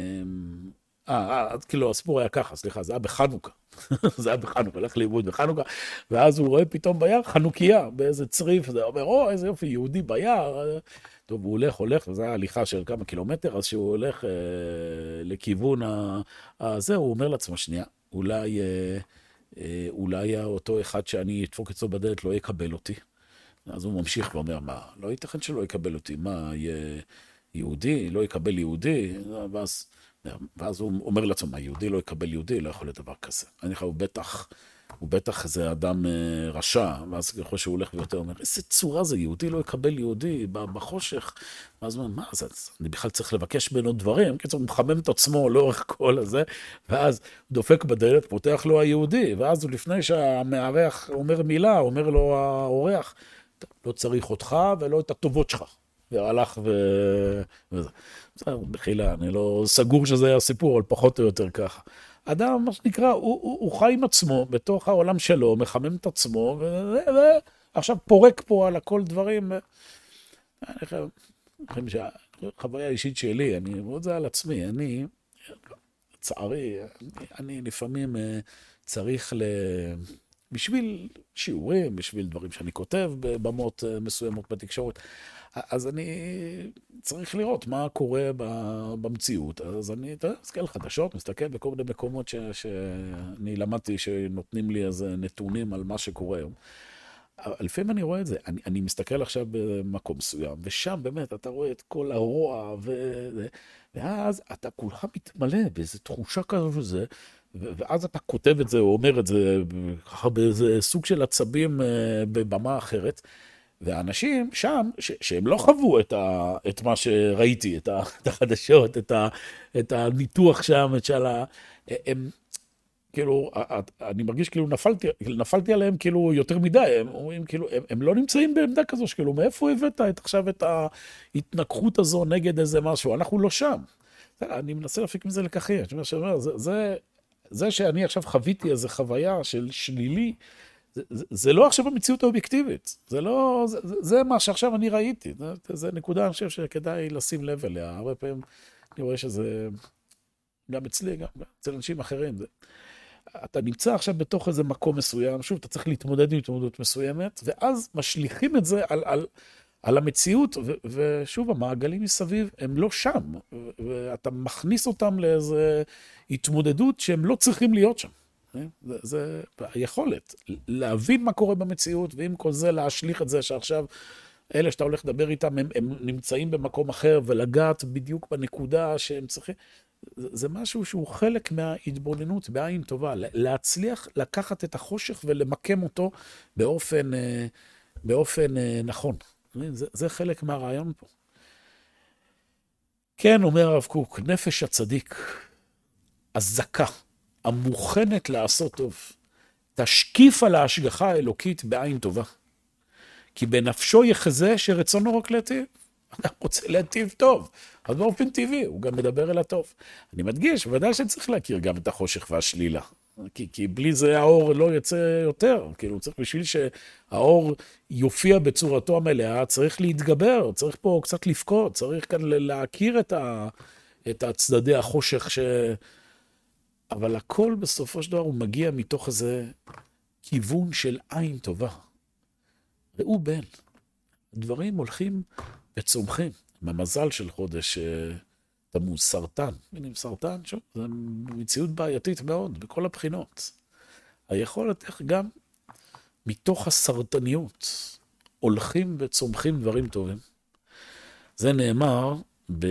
אה, אה, כאילו, הסיפור היה ככה, סליחה, זה היה בחנוכה. זה היה בחנוכה, הלך לאיבוד בחנוכה, ואז הוא רואה פתאום ביער חנוכיה, באיזה צריף, זה אומר, או, איזה יופי, יהודי ביער. טוב, הוא הולך, הולך, וזו היה הליכה של כמה קילומטר, אז שהוא הולך אה, לכיוון הזה, הוא אומר לעצמו, שנייה, אולי, אה, אה, אולי אותו אחד שאני אדפוק אצלו בדלת לא יקבל אותי. אז הוא ממשיך ואומר, מה, לא ייתכן שלא יקבל אותי, מה, יהיה יהודי, לא יקבל יהודי, ואז, ואז הוא אומר לעצמו, מה, יהודי לא יקבל יהודי, לא יכול להיות דבר כזה. אני חושב, הוא בטח, הוא בטח איזה אדם רשע, ואז ככל שהוא הולך ויותר, הוא אומר, איזה צורה זה, יהודי לא יקבל יהודי בחושך, ואז הוא אומר, מה זה, אני בכלל צריך לבקש ממנו דברים, כי הוא מחמם את עצמו לאורך כל הזה, ואז הוא דופק בדלת, פותח לו היהודי, ואז הוא לפני שהמארח אומר מילה, אומר לו האורח, לא צריך אותך ולא את הטובות שלך. והלך ו... וזה. בסדר, בחילה, אני לא סגור שזה היה סיפור, אבל פחות או יותר ככה. אדם, מה שנקרא, הוא, הוא, הוא חי עם עצמו, בתוך העולם שלו, מחמם את עצמו, ועכשיו פורק פה על הכל דברים. אני חושב שהחוויה האישית שלי, אני רואה את זה על עצמי, אני, צערי, אני, אני לפעמים צריך ל... בשביל שיעורים, בשביל דברים שאני כותב בבמות מסוימות בתקשורת, אז אני צריך לראות מה קורה במציאות. אז אני מסתכל חדשות, מסתכל בכל מיני מקומות ש, שאני למדתי שנותנים לי איזה נתונים על מה שקורה היום. לפעמים אני רואה את זה, אני, אני מסתכל עכשיו במקום מסוים, ושם באמת אתה רואה את כל הרוע, ו, ואז אתה כולך מתמלא באיזו תחושה כזו שזה, ואז אתה כותב את זה, או אומר את זה, ככה באיזה סוג של עצבים בבמה אחרת, והאנשים שם, ש- שהם לא חוו את, ה- את מה שראיתי, את, ה- את החדשות, את, ה- את הניתוח שם, את של ה... הם, כאילו, אני מרגיש כאילו נפלתי, נפלתי עליהם כאילו יותר מדי, הם אומרים כאילו, הם, הם לא נמצאים בעמדה כזו, שכאילו, מאיפה הבאת את, עכשיו את ההתנגחות הזו נגד איזה משהו? אנחנו לא שם. אני מנסה להפיק מזה לקחים, זה, זה, זה שאני עכשיו חוויתי איזו חוויה של שלילי, זה, זה, זה לא עכשיו המציאות האובייקטיבית, זה לא, זה, זה, זה מה שעכשיו אני ראיתי, זה, זה נקודה, אני חושב שכדאי לשים לב אליה, הרבה פעמים אני רואה שזה, גם אצלי, גם אצל אנשים אחרים, זה, אתה נמצא עכשיו בתוך איזה מקום מסוים, שוב, אתה צריך להתמודד עם התמודדות מסוימת, ואז משליכים את זה על, על, על המציאות, ו, ושוב, המעגלים מסביב הם לא שם, ואתה מכניס אותם לאיזה התמודדות שהם לא צריכים להיות שם. זה, זה היכולת, להבין מה קורה במציאות, ועם כל זה להשליך את זה שעכשיו אלה שאתה הולך לדבר איתם, הם, הם נמצאים במקום אחר, ולגעת בדיוק בנקודה שהם צריכים. זה, זה משהו שהוא חלק מההתבוננות בעין טובה, להצליח לקחת את החושך ולמקם אותו באופן, באופן נכון. זה, זה חלק מהרעיון פה. כן, אומר הרב קוק, נפש הצדיק, הזכה, המוכנת לעשות טוב, תשקיף על ההשגחה האלוקית בעין טובה. כי בנפשו יחזה שרצונו רק להטיב. אדם רוצה להטיב טוב, אז באופן טבעי, הוא גם מדבר אל הטוב. אני מדגיש, ודאי שצריך להכיר גם את החושך והשלילה. כי, כי בלי זה האור לא יצא יותר. כאילו, צריך בשביל שהאור יופיע בצורתו המלאה, צריך להתגבר, צריך פה קצת לפקוד, צריך כאן להכיר את, ה, את הצדדי החושך ש... אבל הכל בסופו של דבר הוא מגיע מתוך איזה כיוון של עין טובה. ראו בן, דברים הולכים וצומחים. במזל של חודש תמוז, סרטן. מבינים, סרטן, שוב, זו מציאות בעייתית מאוד, בכל הבחינות. היכולת איך גם מתוך הסרטניות הולכים וצומחים דברים טובים. זה נאמר, ב...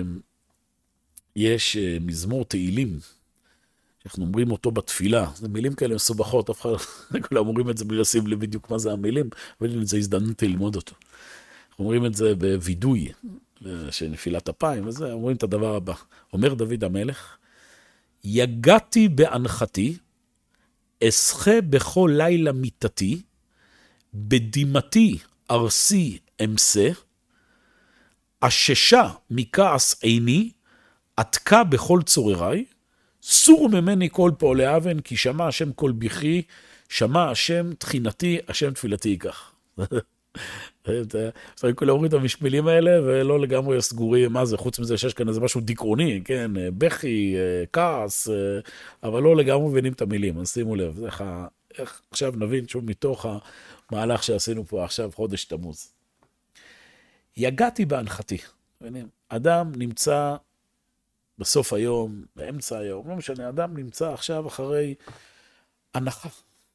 יש מזמור תהילים, אנחנו אומרים אותו בתפילה, זה מילים כאלה מסובכות, אף אחד, כולם אומרים את זה בלי לשים לי בדיוק מה זה המילים, אבל זה הזדמנות ללמוד אותו. אנחנו אומרים את זה בווידוי, של נפילת אפיים, וזה, אומרים את הדבר הבא. אומר דוד המלך, יגעתי בהנחתי, אסחה בכל לילה מיטתי, בדימתי ארסי אמסה, אששה מכעס עיני, עתקה בכל צורריי, סור ממני כל פועלי אבן, כי שמע השם כל בכי, שמע השם תחינתי, השם תפילתי ייקח. צריך להוריד את המשפילים האלה, ולא לגמרי סגורים, מה זה, חוץ מזה שיש כאן איזה משהו דיכאוני, כן, בכי, כעס, אבל לא לגמרי מבינים את המילים, אז שימו לב, איך, איך עכשיו נבין שוב מתוך המהלך שעשינו פה עכשיו, חודש תמוז. יגעתי בהנחתי, אדם נמצא בסוף היום, באמצע היום, לא משנה, אדם נמצא עכשיו אחרי הנחה.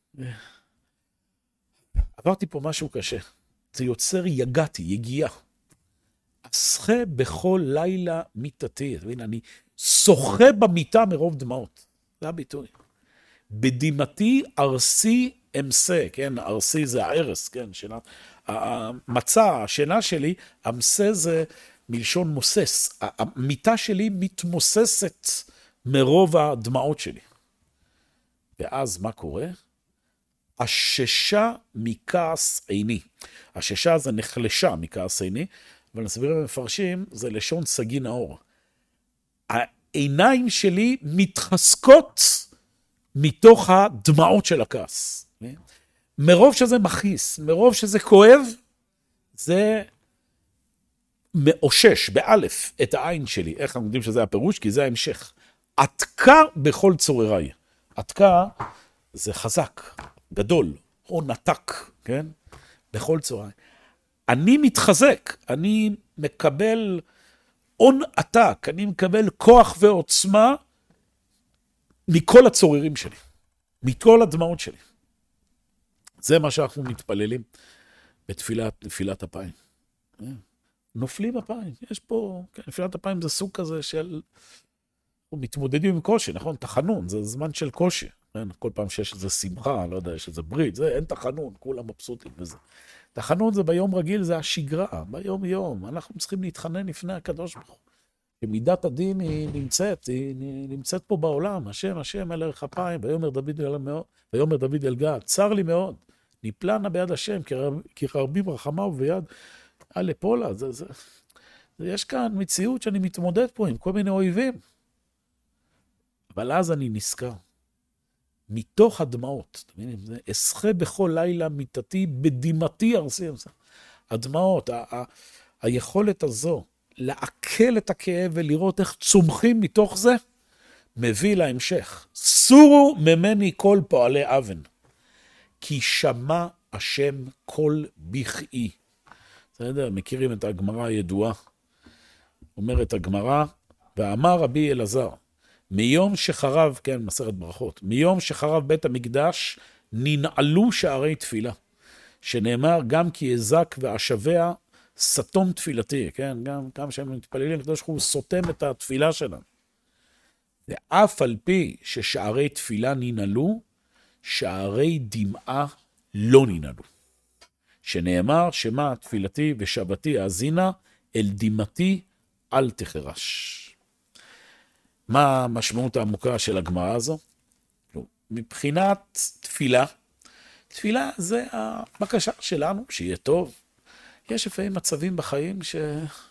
עברתי פה משהו קשה. זה יוצר יגעתי, יגיעה. אסחה בכל לילה מיטתי. אני שוחה במיטה מרוב דמעות. זה הביטוי. בדימתי ארסי אמסה, כן? ארסי זה הערס, כן? שינה. המצע, השינה שלי, אמסה זה מלשון מוסס. המיטה שלי מתמוססת מרוב הדמעות שלי. ואז מה קורה? הששה מכעס עיני. הששה זה נחלשה מכעס עיני, אבל נסביר למפרשים, זה לשון סגי נאור. העיניים שלי מתחזקות מתוך הדמעות של הכעס. מרוב שזה מכעיס, מרוב שזה כואב, זה מאושש, באלף, את העין שלי. איך אנחנו יודעים שזה הפירוש? כי זה ההמשך. עתקה בכל צורריי. עתקה זה חזק, גדול, או נתק, כן? בכל צורריי. אני מתחזק, אני מקבל עון עתק, אני מקבל כוח ועוצמה מכל הצוררים שלי, מכל הדמעות שלי. זה מה שאנחנו מתפללים בתפילת, נפילת אפיים. נופלים אפיים, יש פה, כן, נפילת אפיים זה סוג כזה של, מתמודדים עם קושי, נכון? תחנון, זה זמן של קושי. כן? כל פעם שיש איזה שמחה, לא יודע, יש איזה ברית, זה, אין תחנון, כולם מבסוטים בזה. תחנון זה ביום רגיל, זה השגרה, ביום יום. אנחנו צריכים להתחנן לפני הקדוש ברוך הוא. שמידת הדין היא נמצאת, היא נמצאת פה בעולם. השם, השם, אל ערך אפיים, ויאמר דוד אל מאוד, ויאמר דוד אל גד, צר לי מאוד, ניפלנה ביד השם, כי רבים רחמיו ביד אל אפולה. זה, זה, זה, יש כאן מציאות שאני מתמודד פה עם כל מיני אויבים. אבל אז אני נזכר. מתוך הדמעות, אסחה בכל לילה מיטתי, בדימתי ארסי. הדמעות, ה- ה- היכולת הזו, לעכל את הכאב ולראות איך צומחים מתוך זה, מביא להמשך. סורו ממני כל פועלי אבן, כי שמע השם כל בכי. בסדר? מכירים את הגמרא הידועה. אומרת הגמרא, ואמר רבי אלעזר, מיום שחרב, כן, מסכת ברכות, מיום שחרב בית המקדש, ננעלו שערי תפילה. שנאמר, גם כי יזק ואשבע, סתום תפילתי, כן, גם, גם שהם מתפללים, הקדוש ברוך הוא סותם את התפילה שלנו. ואף על פי ששערי תפילה ננעלו, שערי דמעה לא ננעלו. שנאמר, שמה תפילתי ושבתי האזינה, אל דמעתי אל תחרש. מה המשמעות העמוקה של הגמרא הזו? מבחינת תפילה, תפילה זה הבקשה שלנו, שיהיה טוב. יש לפעמים מצבים בחיים ש...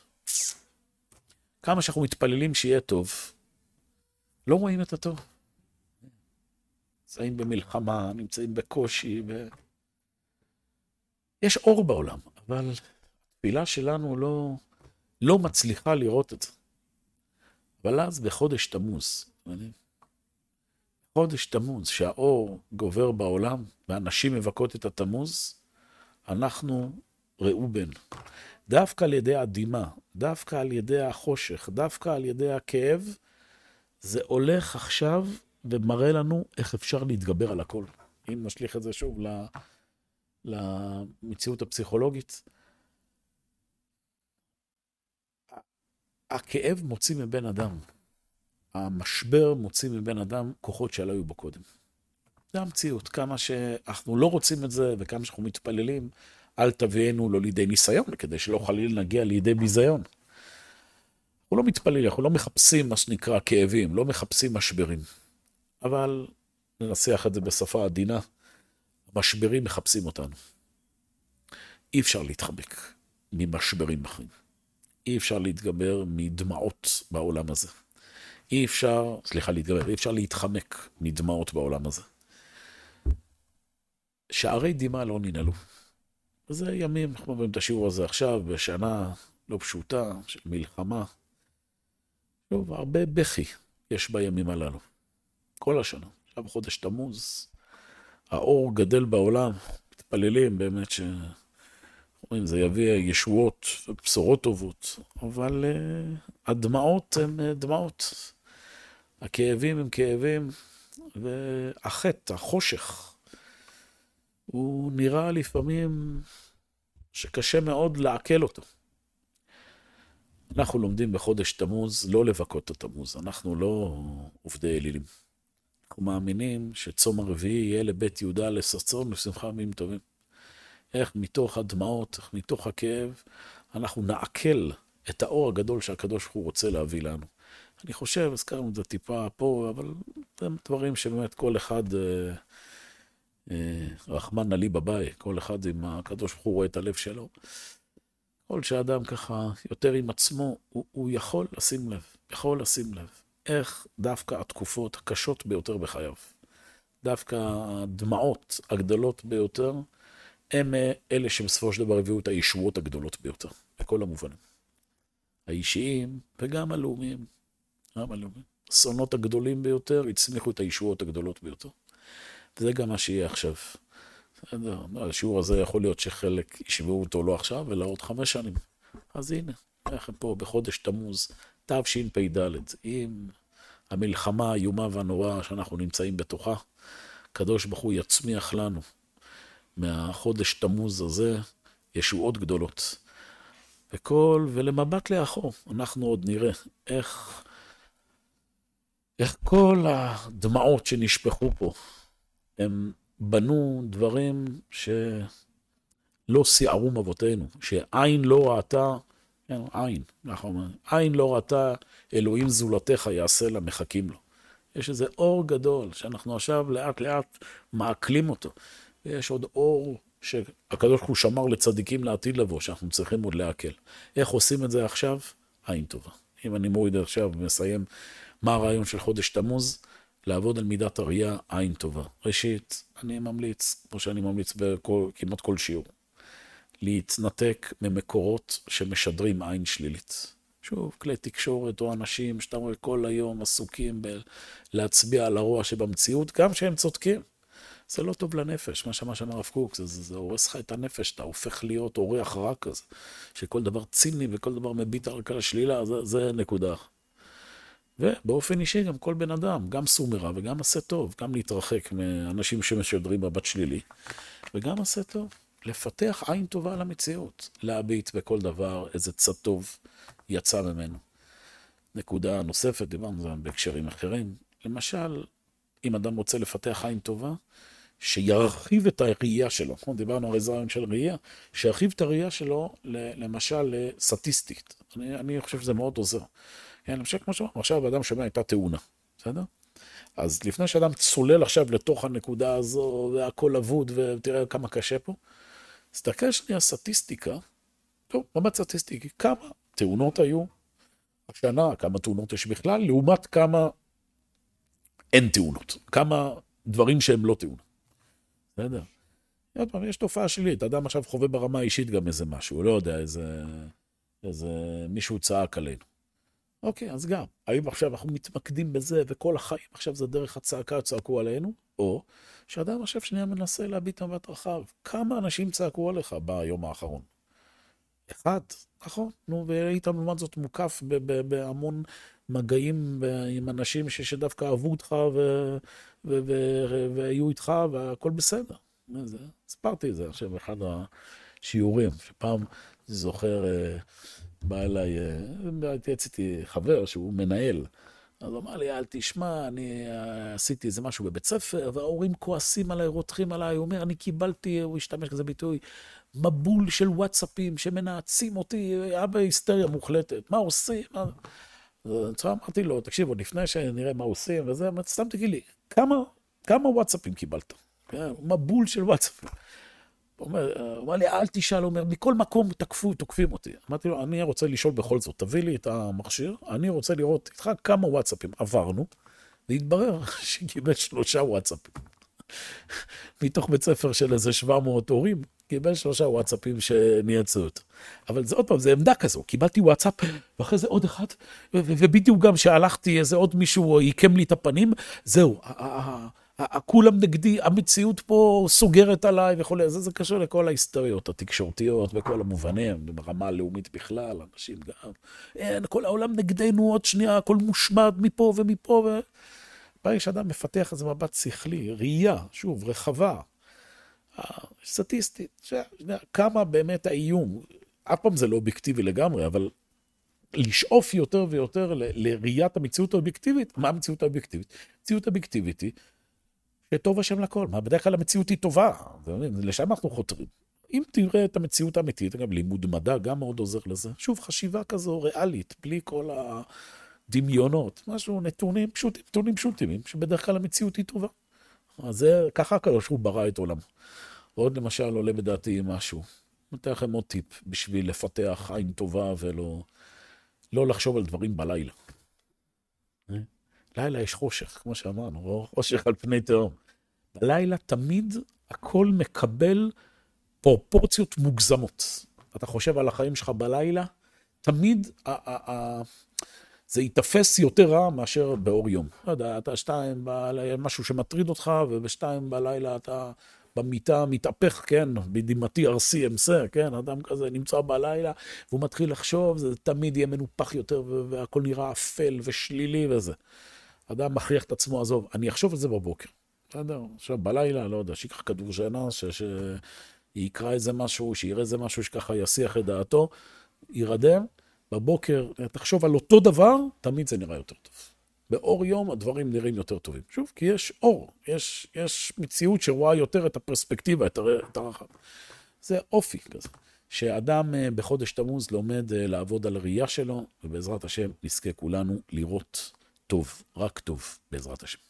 כמה שאנחנו מתפללים שיהיה טוב, לא רואים את הטוב. נמצאים במלחמה, נמצאים בקושי, ב... יש אור בעולם, אבל התפילה שלנו לא, לא מצליחה לראות את זה. אבל אז בחודש תמוז, חודש תמוז, שהאור גובר בעולם, ואנשים מבכות את התמוז, אנחנו ראו בן. דווקא על ידי הדמעה, דווקא על ידי החושך, דווקא על ידי הכאב, זה הולך עכשיו ומראה לנו איך אפשר להתגבר על הכל. אם נשליך את זה שוב למציאות הפסיכולוגית, הכאב מוציא מבן אדם. המשבר מוציא מבן אדם כוחות שלא היו בו קודם. זה המציאות, כמה שאנחנו לא רוצים את זה, וכמה שאנחנו מתפללים, אל תביאנו לא לידי ניסיון, כדי שלא חליל נגיע לידי ביזיון. אנחנו לא מתפללים, אנחנו לא מחפשים מה שנקרא כאבים, לא מחפשים משברים. אבל ננסח את זה בשפה עדינה, המשברים מחפשים אותנו. אי אפשר להתחבק ממשברים אחרים. אי אפשר להתגבר מדמעות בעולם הזה. אי אפשר, סליחה, להתגבר, אי אפשר להתחמק מדמעות בעולם הזה. שערי דמעה לא ננעלו. וזה ימים, אנחנו אומרים את השיעור הזה עכשיו, בשנה לא פשוטה, של מלחמה. שוב, הרבה בכי יש בימים הללו. כל השנה. עכשיו חודש תמוז, האור גדל בעולם, מתפללים באמת ש... אומרים, זה יביא ישועות ובשורות טובות, אבל uh, הדמעות הן uh, דמעות. הכאבים הם כאבים, והחטא, החושך, הוא נראה לפעמים שקשה מאוד לעכל אותו. אנחנו לומדים בחודש תמוז לא לבכות את התמוז, אנחנו לא עובדי אלילים. אנחנו מאמינים שצום הרביעי יהיה לבית יהודה לששון ושמחה ימים טובים. איך מתוך הדמעות, איך מתוך הכאב, אנחנו נעכל את האור הגדול שהקדוש הוא רוצה להביא לנו. אני חושב, הזכרנו את זה טיפה פה, אבל זה דברים שבאמת כל אחד, אה, אה, רחמן נלי בבית, כל אחד עם הקדוש הוא רואה את הלב שלו. כל שאדם ככה יותר עם עצמו, הוא, הוא יכול לשים לב, יכול לשים לב. איך דווקא התקופות הקשות ביותר בחייו, דווקא הדמעות הגדולות ביותר, הם אלה שבסופו של דבר הביאו את הישועות הגדולות ביותר, בכל המובנים. האישיים וגם הלאומיים, גם הלאומיים. האסונות הגדולים ביותר הצמיחו את הישועות הגדולות ביותר. וזה גם מה שיהיה עכשיו. בסדר, השיעור הזה יכול להיות שחלק ישמעו אותו לא עכשיו, אלא עוד חמש שנים. אז הנה, אנחנו פה בחודש תמוז, תשפ"ד, עם המלחמה האיומה והנוראה שאנחנו נמצאים בתוכה, הקדוש ברוך הוא יצמיח לנו מהחודש תמוז הזה ישועות גדולות. וכל, ולמבט לאחור, אנחנו עוד נראה איך, איך כל הדמעות שנשפכו פה, הם בנו דברים שלא שיערו אבותינו, שעין לא ראתה, כן, עין, נכון, עין לא ראתה, אלוהים זולתך יעשה לה, מחכים לו. יש איזה אור גדול שאנחנו עכשיו לאט לאט מעכלים אותו. ויש עוד אור שהקדוש הוא שמר לצדיקים לעתיד לבוא, שאנחנו צריכים עוד להקל. איך עושים את זה עכשיו? עין טובה. אם אני מוריד עכשיו ומסיים מה הרעיון של חודש תמוז, לעבוד על מידת הראייה, עין טובה. ראשית, אני ממליץ, כמו שאני ממליץ בכמעט כל שיעור, להתנתק ממקורות שמשדרים עין שלילית. שוב, כלי תקשורת או אנשים שאתה רואה כל היום עסוקים להצביע על הרוע שבמציאות, גם שהם צודקים. זה לא טוב לנפש, מה שמה שאמר הרב קוק, זה, זה, זה הורס לך את הנפש, אתה הופך להיות אורח רע כזה, שכל דבר ציני וכל דבר מביט רק על השלילה, זה, זה נקודה. ובאופן אישי גם כל בן אדם, גם סומרה וגם עשה טוב, גם להתרחק מאנשים שמשדרים מבט שלילי, וגם עשה טוב, לפתח עין טובה על המציאות, להביט בכל דבר, איזה צד טוב יצא ממנו. נקודה נוספת, דיברנו זה בהקשרים אחרים, למשל, אם אדם רוצה לפתח עין טובה, שירחיב את הראייה שלו. דיברנו הרי זה רעיון של ראייה, שירחיב את הראייה שלו, למשל, סטטיסטית. אני, אני חושב שזה מאוד עוזר. למשל, כמו שאמרנו, עכשיו האדם שומע הייתה תאונה. בסדר? אז לפני שאדם צולל עכשיו לתוך הנקודה הזו, והכל אבוד, ותראה כמה קשה פה, תסתכל שנייה סטטיסטיקה, טוב, מבט סטטיסטיקי, כמה תאונות היו השנה, כמה תאונות יש בכלל, לעומת כמה אין תאונות, כמה דברים שהם לא תאונות. בסדר? יש תופעה שלילית, אדם עכשיו חווה ברמה האישית גם איזה משהו, הוא לא יודע, איזה, איזה מישהו צעק עלינו. אוקיי, אז גם, האם עכשיו אנחנו מתמקדים בזה, וכל החיים עכשיו זה דרך הצעקה צעקו עלינו, או שאדם עכשיו שנייה מנסה להביט מבט רחב. כמה אנשים צעקו עליך ביום האחרון? אחד, נכון, נו, והיית לעומת זאת מוקף ב- ב- בהמון מגעים ב- עם אנשים ש- שדווקא אהבו אותך ו- ו- ו- והיו איתך והכל בסדר. זה, סיפרתי את זה עכשיו באחד השיעורים, שפעם, אני זוכר, אה, בא אליי, אה, התייעץ איתי חבר שהוא מנהל, אז הוא אמר לי, אל תשמע, אני אה, עשיתי איזה משהו בבית ספר, וההורים כועסים עליי, רותחים עליי, הוא אומר, אני קיבלתי, הוא השתמש כזה ביטוי, מבול של וואטסאפים שמנעצים אותי, היה בהיסטריה מוחלטת, מה עושים? מה... אז אמרתי לו, תקשיבו, לפני שנראה מה עושים, וזה, סתם תגיד לי, כמה, כמה וואטסאפים קיבלת? כן, מבול של וואטסאפים. הוא אומר, הוא אומר לי, אל תשאל, הוא אומר, מכל מקום תקפו, תוקפים אותי. אמרתי לו, אני רוצה לשאול בכל זאת, תביא לי את המכשיר, אני רוצה לראות איתך כמה וואטסאפים עברנו, והתברר שקיבל שלושה וואטסאפים. מתוך בית ספר של איזה שבע מאות הורים, קיבל שלושה וואטסאפים שנייצו אותו. אבל זה עוד פעם, זה עמדה כזו, קיבלתי וואטסאפ, ואחרי זה עוד אחד, ו- ו- ובדיוק גם שהלכתי, איזה עוד מישהו עיקם לי את הפנים, זהו, ה- ה- ה- כולם נגדי, המציאות פה סוגרת עליי וכו', זה, זה קשור לכל ההיסטוריות התקשורתיות וכל המובנים, ברמה הלאומית בכלל, אנשים גם, אין, כל העולם נגדנו עוד שנייה, הכל מושמד מפה ומפה, ו... ברגע שאדם מפתח איזה מבט שכלי, ראייה, שוב, רחבה, סטטיסטית, ש... כמה באמת האיום, אף פעם זה לא אובייקטיבי לגמרי, אבל לשאוף יותר ויותר ל... לראיית המציאות האובייקטיבית, מה המציאות האובייקטיבית? המציאות האובייקטיבית היא שטוב השם לכל, מה בדרך כלל המציאות היא טובה, לשם אנחנו חותרים. אם תראה את המציאות האמיתית, גם לימוד מדע גם מאוד עוזר לזה, שוב, חשיבה כזו ריאלית, בלי כל ה... דמיונות, משהו, נתונים פשוטים, נתונים פשוטים, שבדרך כלל המציאות היא טובה. אז זה, ככה הקדוש הוא ברא את עולם. עוד למשל עולה בדעתי משהו. נותן לכם עוד טיפ בשביל לפתח עין טובה ולא לא לחשוב על דברים בלילה. לילה יש חושך, כמו שאמרנו, חושך על פני תהום. בלילה תמיד הכל מקבל פרופורציות מוגזמות. אתה חושב על החיים שלך בלילה, תמיד ה- ה- ה- זה יתפס יותר רע מאשר באור יום. לא יודע, אתה שתיים בלילה, משהו שמטריד אותך, ובשתיים בלילה אתה במיטה מתהפך, כן, בדימתי ארסי אמסה, כן, אדם כזה נמצא בלילה, והוא מתחיל לחשוב, זה תמיד יהיה מנופח יותר, והכל נראה אפל ושלילי וזה. אדם מכריח את עצמו, עזוב, אני אחשוב על זה בבוקר. בסדר, עכשיו בלילה, לא יודע, שיקח כדור שינה, שיקרא איזה משהו, שיראה איזה משהו שככה יסיח את דעתו, ירדם, בבוקר, תחשוב על אותו דבר, תמיד זה נראה יותר טוב. באור יום הדברים נראים יותר טובים. שוב, כי יש אור, יש, יש מציאות שרואה יותר את הפרספקטיבה, את, הר, את הרחב. זה אופי כזה, שאדם בחודש תמוז לומד לעבוד על הראייה שלו, ובעזרת השם נזכה כולנו לראות טוב, רק טוב, בעזרת השם.